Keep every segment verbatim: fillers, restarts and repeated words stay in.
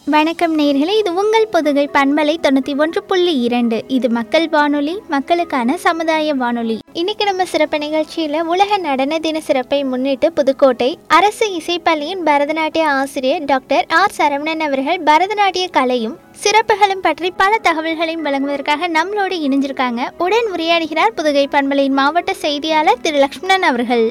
வணக்கம் நேயர்களே, இது உங்கள் புதுகை பண்பலை தொண்ணூற்றி ஒன்று புள்ளி இரண்டு. இது மக்கள் வானொலி, மக்களுக்கான சமுதாய வானொலி. இன்னைக்கு நம்ம சிறப்பு நிகழ்ச்சியில் உலக நடன தின சிறப்பை முன்னிட்டு புதுக்கோட்டை அரசு இசைப்பள்ளியின் பரதநாட்டிய ஆசிரியர் டாக்டர் ஆர் சரவணன் அவர்கள் பரதநாட்டிய கலையும் சிறப்புகளும் பற்றி பல தகவல்களையும் வழங்குவதற்காக நம்மளோடு இணைஞ்சிருக்காங்க. உடன் உரையாடுகிறார் புதுகை பண்பலையின் மாவட்ட செய்தியாளர் திரு லக்ஷ்மணன் அவர்கள்.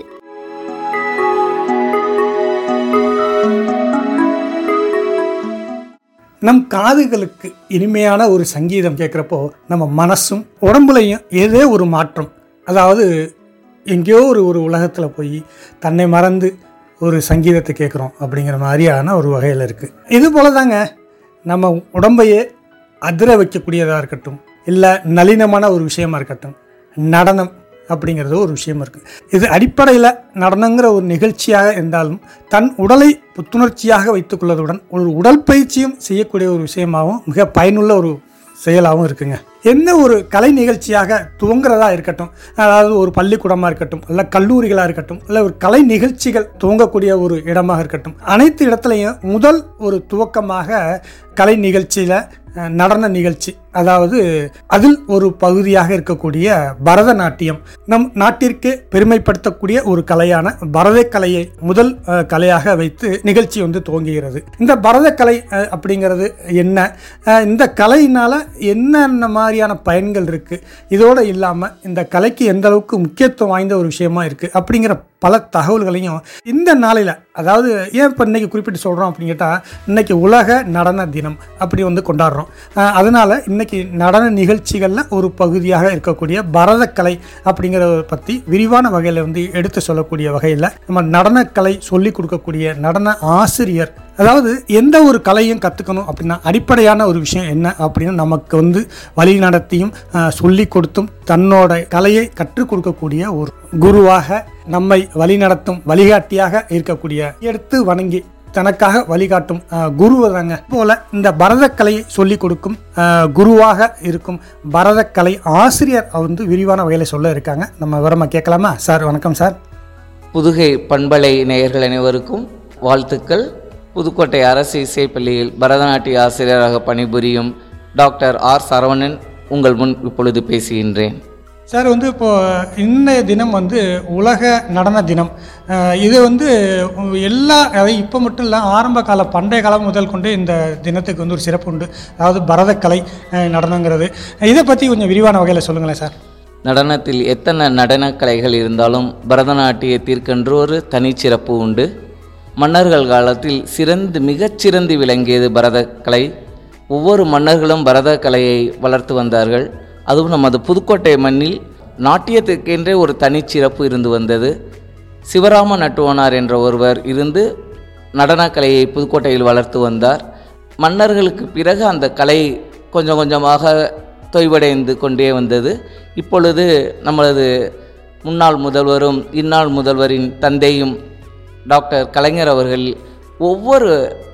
நம் காதுகளுக்கு இனிமையான ஒரு சங்கீதம் கேட்குறப்போ நம்ம மனசும் உடம்புலையும் ஏதோ ஒரு மாற்றம், அதாவது எங்கேயோ ஒரு ஒரு உலகத்தில் போய் தன்னை மறந்து ஒரு சங்கீதத்தை கேட்குறோம் அப்படிங்கிற மாதிரியான ஒரு வகையில் இருக்குது. இது போல தாங்க நம்ம உடம்பையே அதிர வைக்கக்கூடியதாக இருக்கட்டும், இல்லை நளினமான ஒரு விஷயமா இருக்கட்டும், நடனம் அப்படிங்கிறது ஒரு விஷயம் இருக்குது. இது அடிப்படையில் நடனங்கிற ஒரு நிகழ்ச்சியாக இருந்தாலும் தன் உடலை புத்துணர்ச்சியாக வைத்துக்கொள்வதுடன் ஒரு உடல் பயிற்சியும் செய்யக்கூடிய ஒரு விஷயமாகவும் மிக பயனுள்ள ஒரு செயலாகவும் இருக்குங்க. எந்த ஒரு கலை நிகழ்ச்சியாக துவங்குறதா இருக்கட்டும், அதாவது ஒரு பள்ளிக்கூடமாக இருக்கட்டும், இல்லை கல்லூரிகளாக இருக்கட்டும், இல்லை ஒரு கலை நிகழ்ச்சிகள் துவங்கக்கூடிய ஒரு இடமாக இருக்கட்டும், அனைத்து இடத்துலையும் முதல் ஒரு துவக்கமாக கலை நிகழ்ச்சியில் நடன நிகழ்ச்சி, அதாவது அதில் ஒரு பகுதியாக இருக்கக்கூடிய பரதநாட்டியம், நம் நாட்டிற்கு பெருமைப்படுத்தக்கூடிய ஒரு கலையான பரத கலையை முதல் கலையாக வைத்து நிகழ்ச்சி வந்து துவங்குகிறது. இந்த பரத கலை அப்படிங்கிறது என்ன, இந்த கலையினால் என்னென்ன மாதிரியான பயன்கள் இருக்குது, இதோடு இல்லாமல் இந்த கலைக்கு எந்த அளவுக்கு முக்கியத்துவம் வாய்ந்த ஒரு விஷயமா இருக்குது அப்படிங்கிற பல தகவல்களையும் இந்த நாளில், அதாவது ஏன் இப்போ இன்றைக்கி குறிப்பிட்டு சொல்கிறோம் அப்படின்னு கேட்டால், இன்றைக்கி உலக நடன தினம் அப்படி வந்து கொண்டாடுறோம். அதனால் இன்றைக்கி நடன நிகழ்ச்சிகளில் ஒரு பகுதியாக இருக்கக்கூடிய பரதக்கலை அப்படிங்கிறத பற்றி விரிவான வகையில் வந்து எடுத்து சொல்லக்கூடிய வகையில் நம்ம நடனக்கலை சொல்லிக் கொடுக்கக்கூடிய நடன ஆசிரியர், அதாவது எந்த ஒரு கலையும் கற்றுக்கணும் அப்படின்னா அடிப்படையான ஒரு விஷயம் என்ன அப்படின்னு நமக்கு வந்து வழி நடத்தியும் சொல்லி கொடுத்தும் தன்னோட கலையை கற்றுக் கொடுக்கக்கூடிய ஒரு குருவாக நம்மை வழிநடத்தும் வழிகாட்டியாக இருக்கக்கூடிய எடுத்து வணங்கி தனக்காக வழிகாட்டும் குருவை தாங்க போல இந்த பரதக்கலையை சொல்லிக் கொடுக்கும் குருவாக இருக்கும் பரதக்கலை ஆசிரியர் வந்து விரிவான வகையில் சொல்ல இருக்காங்க. நம்ம விவரமாக கேட்கலாமா சார்? வணக்கம் சார். புதுகை பண்பலை நேயர்கள் அனைவருக்கும் வாழ்த்துக்கள். புதுக்கோட்டை அரசு இசைப்பள்ளியில் பரதநாட்டிய ஆசிரியராக பணிபுரியும் டாக்டர் ஆர் சரவணன் உங்கள் முன் இப்பொழுது பேசுகின்றேன். சார், வந்து இப்போது இன்றைய தினம் வந்து உலக நடன தினம். இது வந்து எல்லா, அதாவது இப்போ மட்டும் இல்லை, ஆரம்ப கால பண்டைய காலம் முதல் கொண்டு இந்த தினத்துக்கு வந்து ஒரு சிறப்பு உண்டு. அதாவது பரதக்கலை நடனங்கிறது, இதை பற்றி கொஞ்சம் விரிவான வகையில் சொல்லுங்களேன் சார். நடனத்தில் எத்தனை நடனக்கலைகள் இருந்தாலும் பரதநாட்டியத்திற்கென்று ஒரு தனிச்சிறப்பு உண்டு. மன்னர்கள் காலத்தில் சிறந்து மிகச்சிறந்து விளங்கியது பரதக்கலை. ஒவ்வொரு மன்னர்களும் பரதக்கலையை வளர்த்து வந்தார்கள். அதுவும் நமது புதுக்கோட்டை மண்ணில் நாட்டியத்துக்கென்றே ஒரு தனிச்சிறப்பு இருந்து வந்தது. சிவராம நட்டுவனார் என்ற ஒருவர் இருந்து நடனக்கலையை புதுக்கோட்டையில் வளர்த்து வந்தார். மன்னர்களுக்கு பிறகு அந்த கலை கொஞ்சம் கொஞ்சமாக தொய்வடைந்து கொண்டே வந்தது. இப்பொழுது நமது முன்னாள் முதல்வரும் இந்நாள் முதல்வரின் தந்தையும் டாக்டர் கலைஞர் அவர்கள் ஒவ்வொரு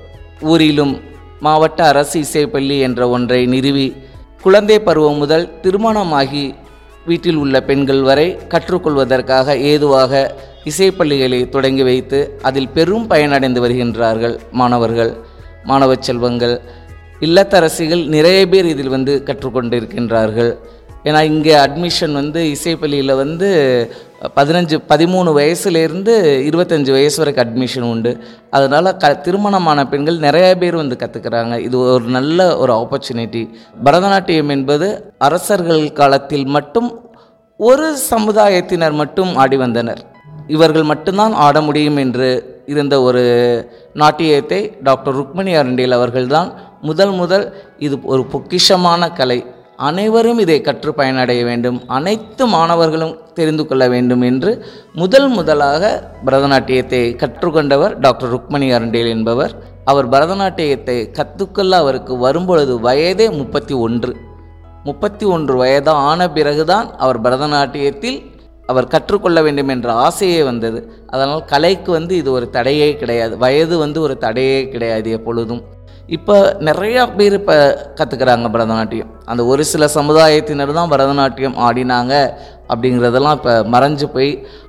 ஊரிலும் மாவட்ட அரசு இசைப்பள்ளி என்ற ஒன்றை நிறுவி குழந்தை பருவம் முதல் திருமணமாகி வீட்டில் உள்ள பெண்கள் வரை கற்றுக்கொள்வதற்காக ஏதுவாக இசைப்பள்ளிகளை தொடங்கி வைத்து அதில் பெரும் பயனடைந்து வருகின்றார்கள். மாணவர்கள், மாணவ செல்வங்கள், இல்லத்தரசிகள் நிறைய பேர் இதில் வந்து கற்றுக்கொண்டிருக்கின்றார்கள். ஏன்னா இங்கே அட்மிஷன் வந்து இசைப்பள்ளியில் வந்து பதினஞ்சு பதிமூணு வயசுலேருந்து இருபத்தஞ்சி வயசு வரைக்கும் அட்மிஷன் உண்டு. அதனால் க திருமணமான பெண்கள் நிறைய பேர் வந்து கற்றுக்கிறாங்க. இது ஒரு நல்ல ஒரு ஆப்பர்ச்சுனிட்டி. பரதநாட்டியம் என்பது அரசர்கள் காலத்தில் மட்டும் ஒரு சமுதாயத்தினர் மட்டும் ஆடி வந்தனர். இவர்கள் மட்டும்தான் ஆட முடியும் என்று இருந்த ஒரு நாட்டியத்தை டாக்டர் ருக்மணி அரண்டேல் அவர்கள்தான் முதல் முதல் இது ஒரு பொக்கிஷமான கலை, அனைவரும் இதை கற்று பயனடைய வேண்டும், அனைத்து மாணவர்களும் தெரிந்து கொள்ள வேண்டும் என்று முதல் முதலாக பரதநாட்டியத்தை கற்றுக்கொண்டவர் டாக்டர் ருக்மணி அரண்டேல் என்பவர். அவர் பரதநாட்டியத்தை கற்றுக்கொள்ள அவருக்கு வரும்பொழுது வயதே முப்பத்தி ஒன்று முப்பத்தி ஒன்று வயது ஆன பிறகுதான் அவர் பரதநாட்டியத்தில் அவர் கற்றுக்கொள்ள வேண்டும் என்ற ஆசையே வந்தது. அதனால் கலைக்கு வந்து இது ஒரு தடையே கிடையாது, வயது வந்து ஒரு தடையே கிடையாது எப்பொழுதும். இப்போ நிறையா பேர் இப்போ கற்றுக்கிறாங்க பரதநாட்டியம். அந்த ஒரு சில சமுதாயத்தினர் தான் பரதநாட்டியம் ஆடினாங்க அப்படிங்கிறதெல்லாம் இப்போ மறைஞ்சு போய்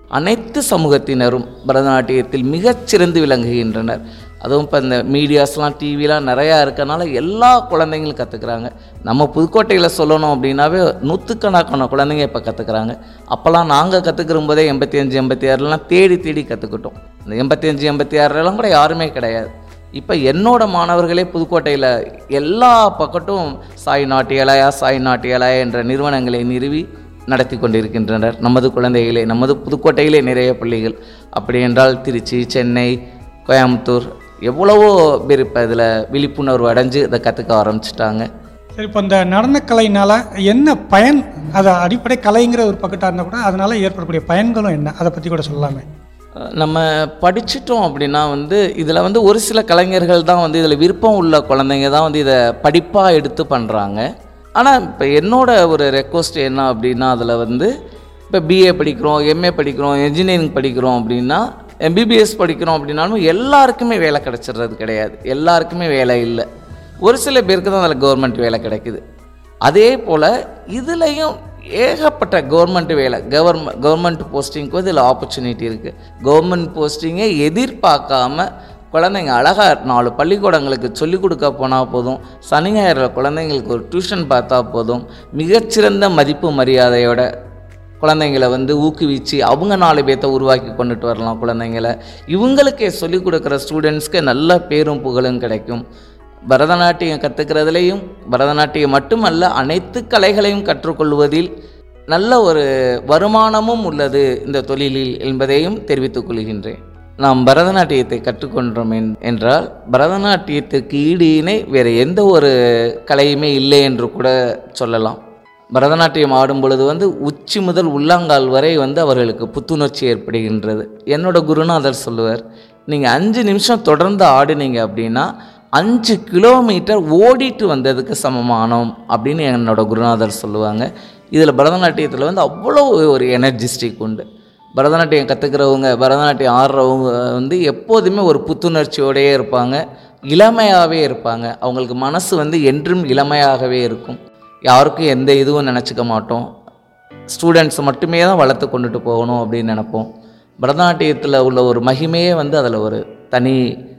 அனைத்து சமூகத்தினரும் பரதநாட்டியத்தில் மிகச்சிறந்து விளங்குகின்றனர். அதுவும் இப்போ இந்த மீடியாஸ்லாம் டிவிலாம் நிறையா இருக்கனால எல்லா குழந்தைங்களும் கற்றுக்குறாங்க. நம்ம புதுக்கோட்டையில் சொல்லணும் அப்படின்னாவே நூற்றுக்கணக்கான குழந்தைங்க இப்போ கற்றுக்குறாங்க. அப்போல்லாம் நாங்கள் கற்றுக்கிற போதே எண்பத்தி அஞ்சு எண்பத்தி ஆறுலாம் தேடி தேடி கற்றுக்கிட்டோம். இந்த எண்பத்தி அஞ்சு எண்பத்தி ஆறுலாம் கூட யாருமே கிடையாது. இப்போ என்னோட மாணவர்களே புதுக்கோட்டையில் எல்லா பக்கட்டும் சாய் நாட்டியாலயா சாய் நாட்டியாலயா என்ற நிறுவனங்களை நிறுவி நடத்தி கொண்டிருக்கின்றனர். நமது குழந்தைகளே, நமது புதுக்கோட்டையிலே நிறைய பள்ளிகள். அப்படி என்றால் திருச்சி, சென்னை, கோயம்புத்தூர் எவ்வளவோ பேர் இப்போ இதில் விழிப்புணர்வு அடைஞ்சு இதை கற்றுக்க ஆரம்பிச்சிட்டாங்க. சரி, இப்போ இந்த நடனக்கலையினால் என்ன பயன்? அதை அடிப்படை கலைங்கிற ஒரு பக்கத்தாக இருந்தால் கூட அதனால் ஏற்படக்கூடிய பயன்களும் என்ன, அதை பற்றி கூட சொல்லலாமே. நம்ம படிச்சிட்டோம் அப்படின்னா வந்து இதில் வந்து ஒரு சில கலைஞர்கள் தான் வந்து இதில் விருப்பம் உள்ள குழந்தைங்க தான் வந்து இதை படிப்பாக எடுத்து பண்ணுறாங்க. ஆனால் இப்போ என்னோட ஒரு ரெக்வஸ்ட் என்ன அப்படின்னா, அதில் வந்து இப்போ பிஏ படிக்கிறோம், எம்ஏ படிக்கிறோம், என்ஜினியரிங் படிக்கிறோம் அப்படின்னா, எம்பிபிஎஸ் படிக்கிறோம் அப்படின்னாலும் எல்லாருக்குமே வேலை கிடச்சிடுறது கிடையாது. எல்லாருக்குமே வேலை இல்லை. ஒரு சில பேருக்கு தான் அதில் கவர்மெண்ட் வேலை கிடைக்குது. அதே போல் இதுலேயும் ஏகப்பட்ட கவர்மெண்ட் வேலை, கவர்மெண்ட் கவர்மெண்ட் போஸ்டிங்க்கு இதில் ஆப்பர்ச்சுனிட்டி இருக்குது. கவர்மெண்ட் போஸ்டிங்கை எதிர்பார்க்காம குழந்தைங்க அழகாக நாலு பள்ளிக்கூடங்களுக்கு சொல்லிக் கொடுக்க போனால் போதும், சனி ஞாயிறு குழந்தைங்களுக்கு ஒரு டியூஷன் பார்த்தா போதும், மிகச்சிறந்த மதிப்பு மரியாதையோட குழந்தைங்களை வந்து ஊக்குவிச்சு அவங்க நாலு பேர்த்த உருவாக்கி கொண்டுட்டு வரலாம். குழந்தைங்களை இவங்களுக்கே சொல்லிக் கொடுக்குற ஸ்டூடெண்ட்ஸ்க்கு நல்ல பேரும் புகழும் கிடைக்கும். பரதநாட்டியம் கற்றுக்கிறதுலேயும் பரதநாட்டியம் மட்டுமல்ல அனைத்து கலைகளையும் கற்றுக்கொள்வதில் நல்ல ஒரு வருமானமும் உள்ளது இந்த தொழிலில் என்பதையும் தெரிவித்துக் கொள்கின்றேன். நாம் பரதநாட்டியத்தை கற்றுக்கொண்டோம் என்றால் பரதநாட்டியத்திற்கு ஈடு இணை வேறு எந்த ஒரு கலையுமே இல்லை என்று கூட சொல்லலாம். பரதநாட்டியம் ஆடும் பொழுது வந்து உச்சி முதல் உள்ளாங்கால் வரை வந்து அவர்களுக்கு புத்துணர்ச்சி ஏற்படுகின்றது. என்னோட குருநாதர் சொல்லுவார், நீங்கள் அஞ்சு நிமிஷம் தொடர்ந்து ஆடினீங்க அப்படின்னா அஞ்சு கிலோமீட்டர் ஓடிட்டு வந்ததுக்கு சமமானோம் அப்படின்னு என்னோட குருநாதர் சொல்லுவாங்க. இதில் பரதநாட்டியத்தில் வந்து அவ்வளோ ஒரு எனர்ஜிஸ்டிக் உண்டு. பரதநாட்டியம் கற்றுக்கிறவங்க, பரதநாட்டியம் ஆடுறவங்க வந்து எப்போதுமே ஒரு புத்துணர்ச்சியோடையே இருப்பாங்க, இளமையாகவே இருப்பாங்க. அவங்களுக்கு மனசு வந்து என்றும் இளமையாகவே இருக்கும். யாருக்கும் எந்த இதுவும் நினச்சிக்க மாட்டோம். ஸ்டூடெண்ட்ஸை மட்டுமே தான் வளர்த்து கொண்டுட்டு போகணும் அப்படின்னு நினைப்போம். பரதநாட்டியத்தில் உள்ள ஒரு மகிமையே வந்து அதில் ஒரு தனி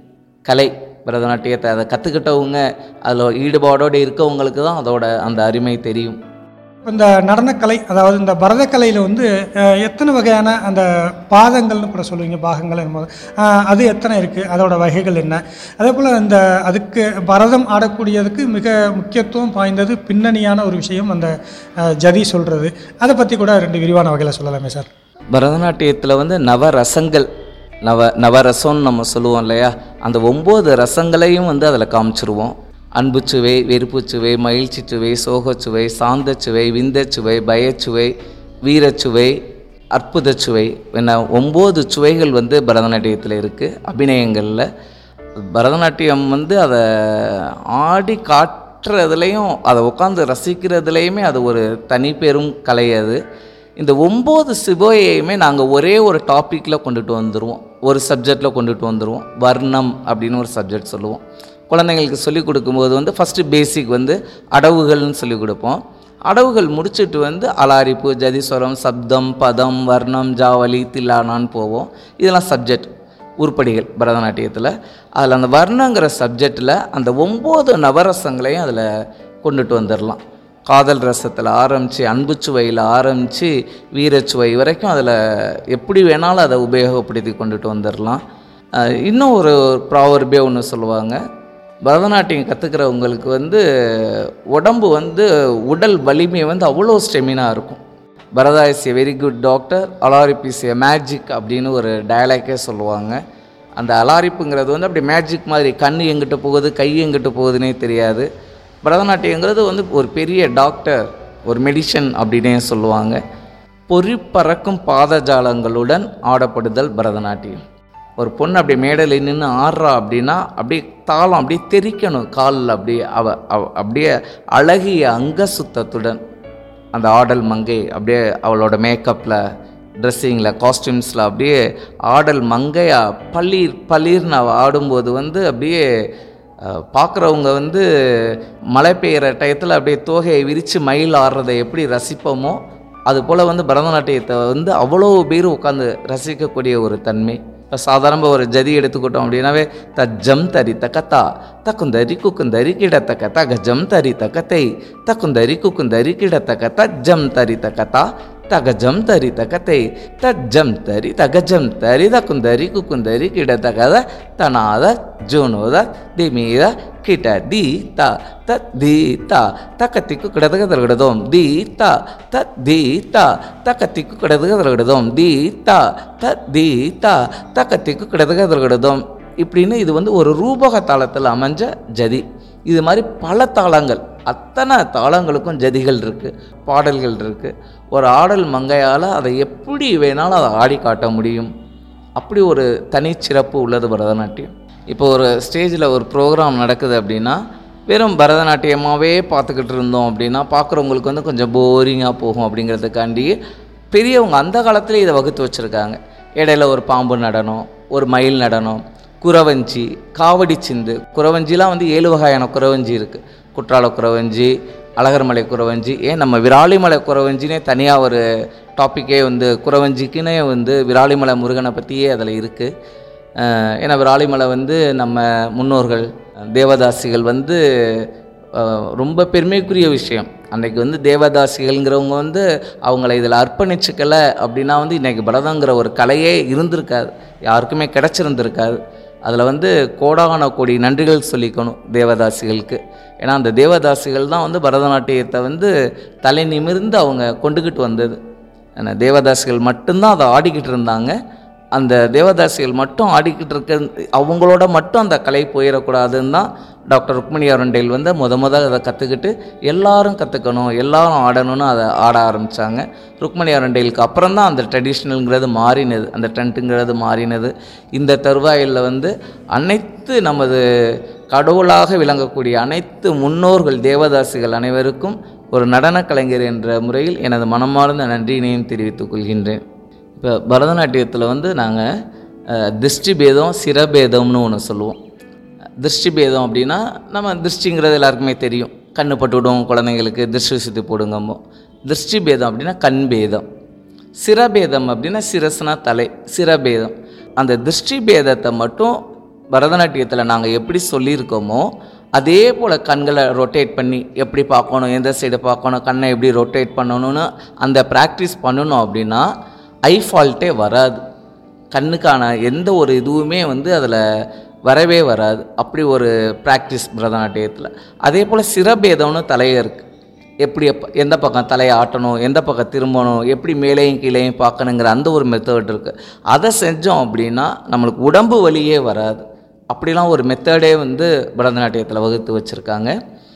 கலை. பரதநாட்டியத்தை அதை கற்றுக்கிட்டவங்க, அதில் ஈடுபாடோடு இருக்கவங்களுக்கு தான் அதோட அந்த அருமை தெரியும். இந்த நடனக்கலை, அதாவது இந்த பரதக்கலையில் வந்து எத்தனை வகையான அந்த பாதங்கள்னு கூட சொல்லுவீங்க, பாகங்கள் என்பது அது எத்தனை இருக்குது, அதோட வகைகள் என்ன? அதே போல் இந்த அதுக்கு பரதம் ஆடக்கூடியதுக்கு மிக முக்கியத்துவம் வாய்ந்தது பின்னணியான ஒரு விஷயம் அந்த ஜதி சொல்கிறது. அதை பற்றி கூட ரெண்டு விரிவான வகையில் சொல்லலாமே சார். பரதநாட்டியத்தில் வந்து நவரசங்கள், நவ நவரசம்னு நம்ம சொல்லுவோம் இல்லையா, அந்த ஒம்பது ரசங்களையும் வந்து அதில் காமிச்சிருவோம். அன்புச்சுவை, வெறுப்புச்சுவை, மகிழ்ச்சிச்சுவை, சோகச்சுவை, சாந்தச்சுவை, விந்தச்சுவை, பயச்சுவை, வீரச்சுவை, அற்புதச்சுவை என்ன ஒம்பது சுவைகள் வந்து பரதநாட்டியத்தில் இருக்குது. அபிநயங்களில் பரதநாட்டியம் வந்து அதை ஆடி காட்டுறதுலேயும் அதை உட்காந்து ரசிக்கிறதுலேயுமே அது ஒரு தனி பெரும் கலை. அது இந்த ஒம்பது சுவையுமே நாங்கள் ஒரே ஒரு டாப்பிக்கில் கொண்டுட்டு வந்துடுவோம், ஒரு சப்ஜெக்டில் கொண்டுட்டு வந்துடுவோம். வர்ணம் அப்படின்னு ஒரு சப்ஜெக்ட் சொல்லுவோம். குழந்தைங்களுக்கு சொல்லிக் கொடுக்கும்போது வந்து ஃபஸ்ட்டு பேசிக் வந்து அடவுகள்னு சொல்லிக் கொடுப்போம். அடவுகள் முடிச்சுட்டு வந்து அலாரிப்பு, ஜதிஸ்வரம், சப்தம், பதம், வர்ணம், ஜாவலி, தில்லானான்னு போவோம். இதெல்லாம் சப்ஜெக்ட் உருப்படிகள் பரதநாட்டியத்தில். அதில் அந்த வர்ணங்கிற சப்ஜெக்டில் அந்த ஒம்பது நவரசங்களையும் அதில் கொண்டுட்டு வந்துடலாம். காதல் ரசத்தில் ஆரம்பித்து, அன்புச்சுவையில் ஆரம்பித்து, வீரச்சுவை வரைக்கும் அதில் எப்படி வேணாலும் அதை உபயோகப்படுத்தி கொண்டுட்டு வந்துடலாம். இன்னும் ஒரு ப்ராவர்பே ஒன்று சொல்லுவாங்க, பரதநாட்டியம் கற்றுக்கிறவங்களுக்கு வந்து உடம்பு வந்து உடல் வலிமை வந்து அவ்வளோ ஸ்டெமினா இருக்கும். Bharata is a very good doctor, alarippu is a magic அப்படின்னு ஒரு டயலாக்கே சொல்லுவாங்க. அந்த அலாரிப்புங்கிறது வந்து அப்படி மேஜிக் மாதிரி, கண் எங்கிட்ட போகுது கை எங்கிட்ட போகுதுன்னே தெரியாது. பரதநாட்டியங்கிறது வந்து ஒரு பெரிய டாக்டர், ஒரு மெடிஷன் அப்படின்னே சொல்லுவாங்க. பொறி பறக்கும் பாதஜாலங்களுடன் ஆடப்படுதல் பரதநாட்டியம். ஒரு பொண்ணு அப்படியே மேடையில் நின்று ஆடுறா அப்படின்னா அப்படியே தாளம் அப்படியே தெரிக்கணும் காலில், அப்படியே அவ அவ அப்படியே அழகிய அங்க சுத்தத்துடன் அந்த ஆடல் மங்கை அப்படியே அவளோட மேக்கப்பில், ட்ரெஸ்ஸிங்கில், காஸ்டியூம்ஸில் அப்படியே ஆடல் மங்கையாக பளிர் பளிர்னு அவள் ஆடும்போது வந்து அப்படியே பார்க்குறவங்க வந்து மழை பெய்கிற டயத்தில் அப்படியே தோகையை விரித்து மயில் ஆடுறதை எப்படி ரசிப்போமோ அதுபோல் வந்து பரதநாட்டியத்தை வந்து அவ்வளோ பேர் உட்காந்து ரசிக்கக்கூடிய ஒரு தன்மை. இப்போ சாதாரண ஒரு ஜதி எடுத்துக்கிட்டோம் அப்படின்னாவே தஜம் தரி தக்கத்தா தக்குந்தரி குக்குந்தரி கிடத்தக்க தகஜம் தரி தக்கத்தை தக்குந்தரி குக்குந்தரி கிடத்தக்க தஜம் தரி தக்கத்தா தகஜம் தரி தக்கத்தை தஜம் தரி தகஜம் தரி தக்குந்தரி குக்குந்தரி கிடத்தக்கத தனாத ஜோனோத திமீத கிட்ட தி த த தி த தக்கத்திக்கு கிடதுக தருகிடதோம் தி த த தி த தக்கத்திக்கு கிடதுக தருகிடதோம் தி த த தி த தக்கத்திக்கு கிடதுக தருகிடதோம். இப்படின்னு இது வந்து ஒரு ரூபக தாளத்தில் அமைஞ்ச ஜதி. இது மாதிரி பல தாளங்கள், அத்தனை தாளங்களுக்கும் ஜதிகள் இருக்குது, பாடல்கள் இருக்குது. ஒரு ஆடல் மங்கையால் அதை எப்படி வேணாலும் அதை ஆடி காட்ட முடியும். அப்படி ஒரு தனிச்சிறப்பு உள்ளது பரதநாட்டியம். இப்போ ஒரு ஸ்டேஜில் ஒரு ப்ரோக்ராம் நடக்குது அப்படின்னா வெறும் பரதநாட்டியமாகவே பார்த்துக்கிட்டு இருந்தோம் அப்படின்னா பார்க்குறவங்களுக்கு வந்து கொஞ்சம் போரிங்காக போகும். அப்படிங்கிறதுக்காண்டி பெரியவங்க அந்த காலத்தில் இதை வகுத்து வச்சுருக்காங்க. இடையில ஒரு பாம்பு நடனம், ஒரு மயில் நடனம், குறவஞ்சி, காவடி சிந்து. குறவஞ்சிலாம் வந்து ஏழு வகையான குறவஞ்சி இருக்குது. குற்றால குறவஞ்சி, அழகர்மலை குறவஞ்சி, ஏன் நம்ம விராலிமலை குறவஞ்சினே தனியாக ஒரு டாப்பிக்கே வந்து குறவஞ்சிக்குன்னே வந்து விராலிமலை முருகனை பற்றியே அதில் இருக்குது. ஏன்னா விராலிமலை வந்து நம்ம முன்னோர்கள் தேவதாசிகள் வந்து ரொம்ப பெருமைக்குரிய விஷயம். அன்றைக்கி வந்து தேவதாசிகள்ங்கிறவங்க வந்து அவங்கள இதில் அர்ப்பணிச்சுக்கலை அப்படின்னா வந்து இன்றைக்கி பரதங்கிற ஒரு கலையே இருந்திருக்காது, யாருக்குமே கிடச்சிருந்துருக்காது. அதில் வந்து கோடான கோடி நன்றிகள் சொல்லிக்கணும் தேவதாசிகளுக்கு. ஏன்னா அந்த தேவதாசிகள் தான் வந்து பரதநாட்டியத்தை வந்து தலை நிமிர்ந்து அவங்க கொண்டுக்கிட்டு வந்தது. ஏன்னா தேவதாசிகள் மட்டும்தான் அதை ஆடிக்கிட்டு இருந்தாங்க. அந்த தேவதாசிகள் மட்டும் ஆடிக்கிட்டு இருக்க அவங்களோட மட்டும் அந்த கலை போயிடக்கூடாதுன்னு தான் டாக்டர் ருக்மணி அரண்டைல் வந்து முத முதல் அதை கற்றுக்கிட்டு எல்லாரும் கற்றுக்கணும், எல்லாரும் ஆடணும்னு அதை ஆட ஆரம்பித்தாங்க. ருக்மணி அரண்டைலுக்கு அப்புறம் தான் அந்த ட்ரெடிஷ்னலுங்கிறது மாறினது, அந்த ட்ரெண்ட்டுங்கிறது மாறினது. இந்த தருவாயில் வந்து அனைத்து நமது கடவுளாக விளங்கக்கூடிய அனைத்து முன்னோர்கள் தேவதாசிகள் அனைவருக்கும் ஒரு நடன கலைஞர் என்ற முறையில் எனது மனமார்ந்த நன்றியினையும் தெரிவித்துக் கொள்கின்றேன். இப்போ பரதநாட்டியத்தில் வந்து நாங்கள் திருஷ்டி பேதம் சிரபேதம்னு ஒன்று சொல்லுவோம். திருஷ்டி பேதம் அப்படின்னா நம்ம திருஷ்டிங்கிறது எல்லாருக்குமே தெரியும், கண்ணு பட்டுவிடும் குழந்தைங்களுக்கு திருஷ்டி சுற்றி போடுங்கம்மோ. திருஷ்டி பேதம் அப்படின்னா கண் பேதம். சிரபேதம் அப்படின்னா சிரஸ்னா தலை, சிரபேதம். அந்த திருஷ்டி பேதத்தை மட்டும் பரதநாட்டியத்தில் நாங்கள் எப்படி சொல்லியிருக்கோமோ அதே போல் கண்களை ரொட்டேட் பண்ணி எப்படி பார்க்கணும், எந்த சைடு பார்க்கணும், கண்ணை எப்படி ரொட்டேட் பண்ணணும்னு அந்த ப்ராக்டிஸ் பண்ணணும் அப்படின்னா ஐ ஃபால்ட்டே வராது. கண்ணுக்கான எந்த ஒரு இதுவுமே வந்து அதில் வரவே வராது. அப்படி ஒரு ப்ராக்டிஸ் பரதநாட்டியத்தில். அதே போல் சிரபேதம்னு தலையை இருக்குது, எப்படி எப்போ எந்த பக்கம் தலையை ஆட்டணும், எந்த பக்கம் திரும்பணும், எப்படி மேலேயும் கீழேயும் பார்க்கணுங்கிற அந்த ஒரு மெத்தட் இருக்குது. அதை செஞ்சோம் அப்படின்னா நம்மளுக்கு உடம்பு வலியே வராது. அப்படிலாம் ஒரு மெத்தடே வந்து பரதநாட்டியத்தில் வகுத்து வச்சுருக்காங்க.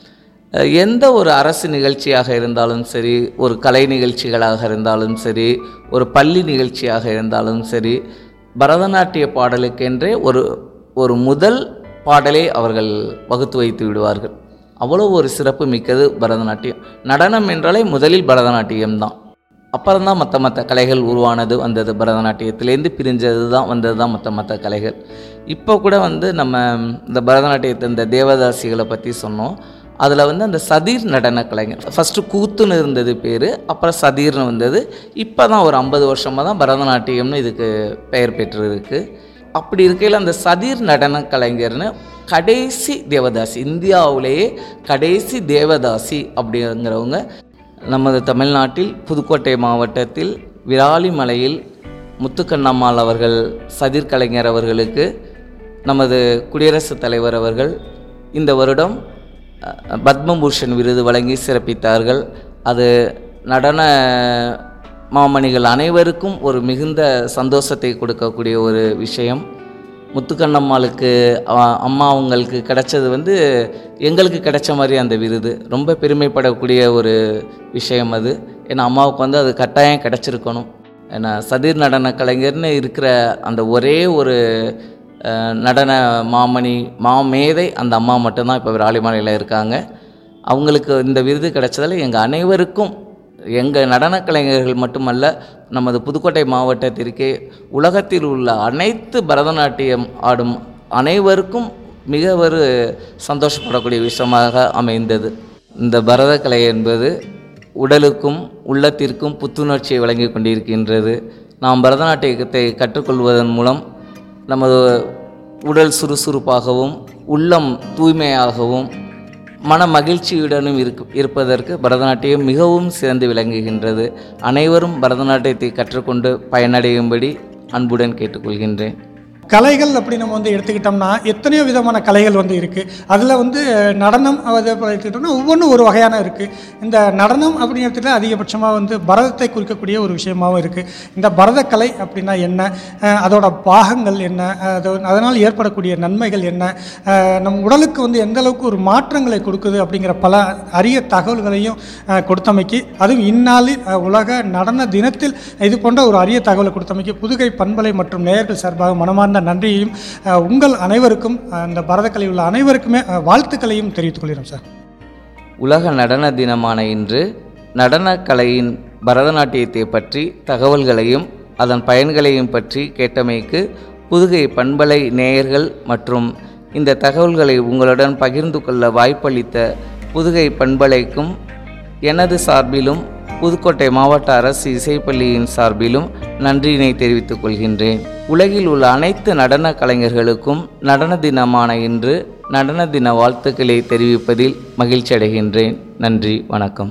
எந்த ஒரு அரசு நிகழ்ச்சியாக இருந்தாலும் சரி, ஒரு கலை நிகழ்ச்சிகளாக இருந்தாலும் சரி, ஒரு பள்ளி நிகழ்ச்சியாக இருந்தாலும் சரி, பரதநாட்டிய பாடலுக்கென்றே ஒரு ஒரு முதல் பாடலை அவர்கள் வகுத்து வைத்து விடுவார்கள். அவ்வளோ ஒரு சிறப்பு மிக்கது பரதநாட்டியம். நடனம் என்றாலே முதலில் பரதநாட்டியம்தான், அப்புறம்தான் மற்ற மற்ற கலைகள் உருவானது வந்தது. பரதநாட்டியத்திலேருந்து பிரிஞ்சது தான் வந்தது தான் மற்ற மற்ற கலைகள். இப்போ கூட வந்து நம்ம இந்த பரதநாட்டியத்தை இந்த தேவதாசிகளை பற்றி சொன்னோம். அதில் வந்து அந்த சதீர் நடன கலைஞர், ஃபஸ்ட்டு கூத்துன்னு இருந்தது பேர், அப்புறம் சதீர்னு வந்தது. இப்போ தான் ஒரு ஐம்பது வருஷமாக தான் பரதநாட்டியம்னு இதுக்கு பெயர் பெற்றிருக்கு. அப்படி இருக்கையில் அந்த சதீர் நடன கலைஞர்னு கடைசி தேவதாசி, இந்தியாவிலேயே கடைசி தேவதாசி அப்படிங்கிறவங்க நமது தமிழ்நாட்டில் புதுக்கோட்டை மாவட்டத்தில் விராலிமலையில் முத்துக்கண்ணம்மாள் அவர்கள் சதீர் கலைஞர் அவர்களுக்கு நமது குடியரசுத் தலைவர் அவர்கள் இந்த வருடம் பத்மபூஷன் விருது வழங்கி சிறப்பித்தார்கள். அது நடன மாமணிகள் அனைவருக்கும் ஒரு மிகுந்த சந்தோஷத்தை கொடுக்கக்கூடிய ஒரு விஷயம். முத்துக்கண்ணம்மாளுக்கு அம்மா அவங்களுக்கு கிடைச்சது வந்து எங்களுக்கு கிடைச்ச மாதிரி அந்த விருது ரொம்ப பெருமைப்படக்கூடிய ஒரு விஷயம் அது. ஏன்னா அம்மாவுக்கு வந்து அது கட்டாயம் கிடச்சிருக்கணும். ஏன்னா சதீர் நடன கலைஞர்னு இருக்கிற அந்த ஒரே ஒரு நடன மாமணி மாமேதை அந்த அம்மா மட்டும்தான் இப்போ விராலிமலையில் இருக்காங்க. அவங்களுக்கு இந்த விருது கிடைச்சதில் எங்கள் அனைவருக்கும், எங்கள் நடன கலைஞர்கள் மட்டுமல்ல, நமது புதுக்கோட்டை மாவட்டத்திற்கே உலகத்தில் உள்ள அனைத்து பரதநாட்டியம் ஆடும் அனைவருக்கும் மிக ஒரு சந்தோஷப்படக்கூடிய விஷயமாக அமைந்தது. இந்த பரதக்கலை என்பது உடலுக்கும் உள்ளத்திற்கும் புத்துணர்ச்சியை வழங்கி கொண்டிருக்கின்றது. நாம் பரதநாட்டியத்தை கற்றுக்கொள்வதன் மூலம் நமது உடல் சுறுசுறுப்பாகவும் உள்ளம் தூய்மையாகவும் மன மகிழ்ச்சியுடனும் இருக்க இருப்பதற்கு பரதநாட்டியம் மிகவும் சிறந்து விளங்குகின்றது. அனைவரும் பரதநாட்டியத்தை கற்றுக்கொண்டு பயனடையும்படி அன்புடன் கேட்டுக்கொள்கின்றேன். கலைகள் அப்படி நம்ம வந்து எடுத்துக்கிட்டோம்னா எத்தனையோ விதமான கலைகள் வந்து இருக்குது. அதில் வந்து நடனம் அதை எடுத்துக்கிட்டோம்னா ஒவ்வொன்றும் ஒரு வகையான இருக்குது. இந்த நடனம் அப்படின்னு எடுத்துக்கிட்டால் அதிகபட்சமாக வந்து பரதத்தை குறிக்கக்கூடிய ஒரு விஷயமாகவும் இருக்குது. இந்த பரதக்கலை அப்படின்னா என்ன, அதோட பாகங்கள் என்ன, அது அதனால் ஏற்படக்கூடிய நன்மைகள் என்ன, நம் உடலுக்கு வந்து எந்த அளவுக்கு ஒரு மாற்றங்களை கொடுக்குது அப்படிங்கிற பல அரிய தகவல்களையும் கொடுத்தமைக்கு, அதுவும் இந்நாளில் உலக நடன தினத்தில் இது போன்ற ஒரு அரிய தகவலை கொடுத்தமைக்கு புதுகை பண்பலை மற்றும் நேயர்கள் சார்பாக மனமார்ந்த நன்றியையும் உங்கள் அனைவருக்கும் அந்த பரதக்கலை உள்ள அனைவருக்குமே வாழ்த்துக்களையும் தெரிவித்துக் கொள்கிறோம் சார். உலக நடன தினமான இன்று நடனக்கலையின் பரதநாட்டியத்தை பற்றி தகவல்களையும் அதன் பயன்களையும் பற்றி கேட்டமைக்கு புதுகை பண்பலை நேயர்கள் மற்றும் இந்த தகவல்களை உங்களுடன் பகிர்ந்து கொள்ள வாய்ப்பளித்த புதுகை பண்பலைக்கும் எனது சார்பிலும் புதுக்கோட்டை மாவட்ட அரசு இசைப்பள்ளியின் சார்பிலும் நன்றியினை தெரிவித்துக் கொள்கின்றேன். உலகில் உள்ள அனைத்து நடன கலைஞர்களுக்கும் நடன தினமான இன்று நடன தின வாழ்த்துக்களை தெரிவிப்பதில் மகிழ்ச்சி அடைகின்றேன். நன்றி, வணக்கம்.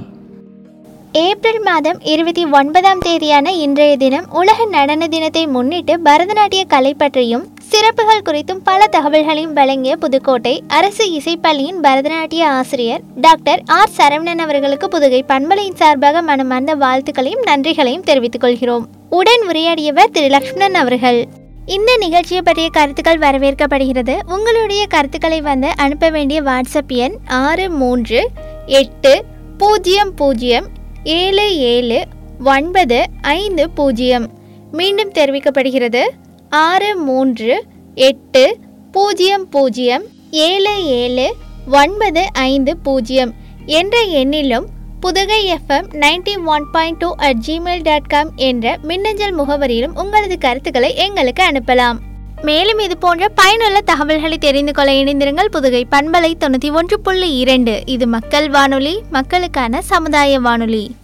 ஏப்ரல் மாதம் இருபத்தி ஒன்பதாம் தேதியான இன்றைய தினம் உலக நடன தினத்தை முன்னிட்டு பரதநாட்டிய கலை பற்றியும் சிறப்புகள் குறித்தும் பல தகவல்களையும் வழங்கிய புதுக்கோட்டை அரசு இசைப்பள்ளியின் பரதநாட்டிய ஆசிரியர் டாக்டர் ஆர் சரவணன் அவர்களுக்கு புதுகை பண்பலையின் சார்பாக மனமார்ந்த வாழ்த்துக்களையும் நன்றிகளையும் தெரிவித்துக் கொள்கிறோம். உடன் உரையாடியவர் திரு லக்ஷ்மணன் அவர்கள். இந்த நிகழ்ச்சியை பற்றிய கருத்துக்கள் வரவேற்கப்படுகிறது. உங்களுடைய கருத்துக்களை வந்து அனுப்ப வேண்டிய வாட்ஸ்அப் எண் ஆறு மூன்று எட்டு பூஜ்ஜியம் பூஜ்ஜியம் ஏழு ஏழு ஒன்பது ஐந்து பூஜ்ஜியம். மீண்டும் தெரிவிக்கப்படுகிறது ஆறு மூன்று எட்டு பூஜ்ஜியம் பூஜ்ஜியம் ஏழு ஏழு ஒன்பது ஐந்து பூஜ்ஜியம் என்ற எண்ணிலும் Pudugai FM ninety one point two at Gmail dot com என்ற மின்னஞ்சல் முகவரியிலும் உங்களது கருத்துக்களை எங்களுக்கு அனுப்பலாம். மேலும் இது போன்ற பயனுள்ள தகவல்களை தெரிந்து கொள்ள இணைந்திருங்கள். புதுகை பண்பலை தொண்ணூற்றி ஒன்று புள்ளி இரண்டு. இது மக்கள் வானொலி, மக்களுக்கான சமுதாய வானொலி.